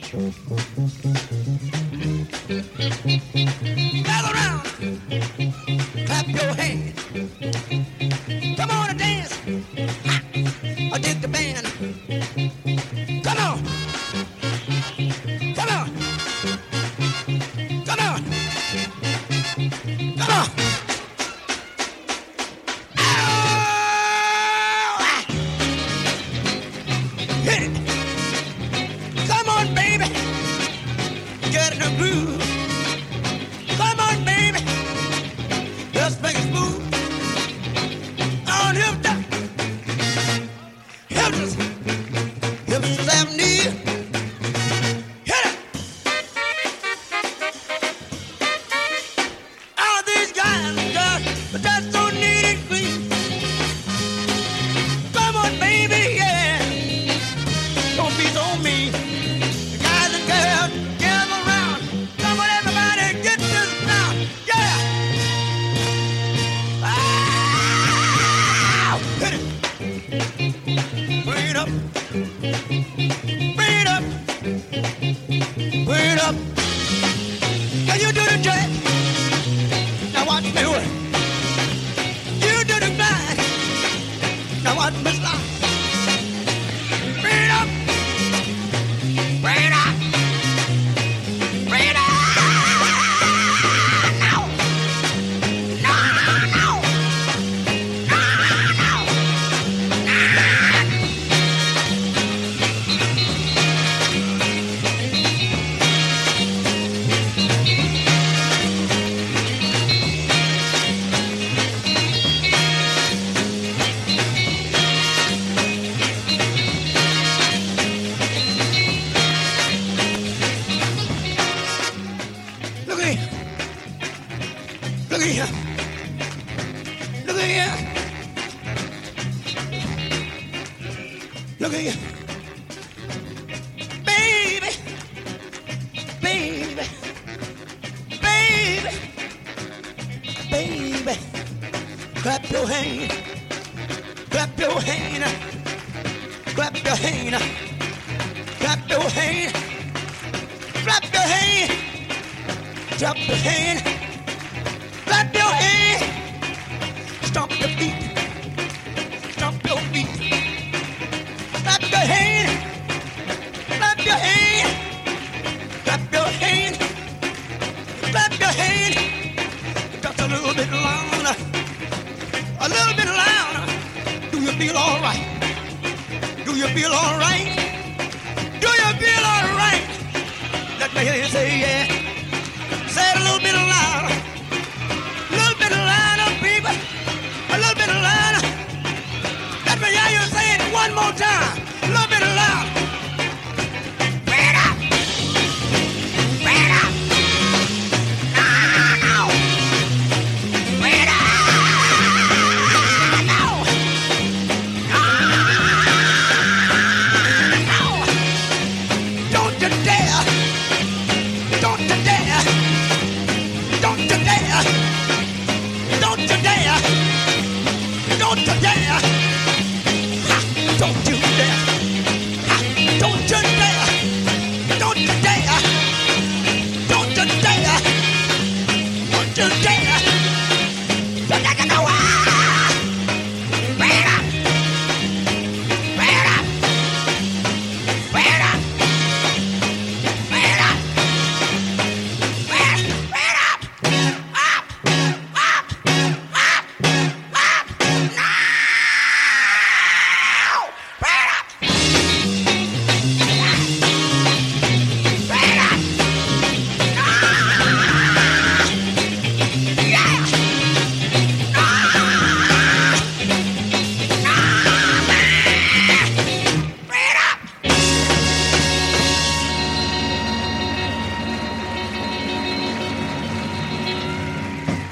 Gather around, clap your hands. Come on and dance. I dig the band. Come on, come on, come on, come on. Hit it. Come on, baby. Get in the groove. Come on, baby. Let's make it smooth. On hip top. Hips, hips, left knee. Hit it. All these guys, but that's so neat and clean. Come on, baby, yeah. Don't be so mean. The guys and girls, gather around. Come on, everybody, get this sound. Yeah. Ah! Hit it. Bring it up. Bring it up. Bring it up. Can you do the jack? Now watch me work. You do the grind. Now watch me slide. Bring it up. Bring it up. Bring it up. No. No, no. No, no. Look at here. Look at here. Look at here. Look at here. Baby. Baby. Baby. Baby. Clap your hand. Clap your hand. Clap your hand. Clap your hand. Clap your hand. Clap your hand. Clap your hand. Stomp your feet. Stomp your feet. Clap your hand. Clap your hand. Clap your hand. Clap your hand. Just a little bit louder. A little bit louder. Do you feel all right? Do you feel all right? Do you feel all right? Let me hear you say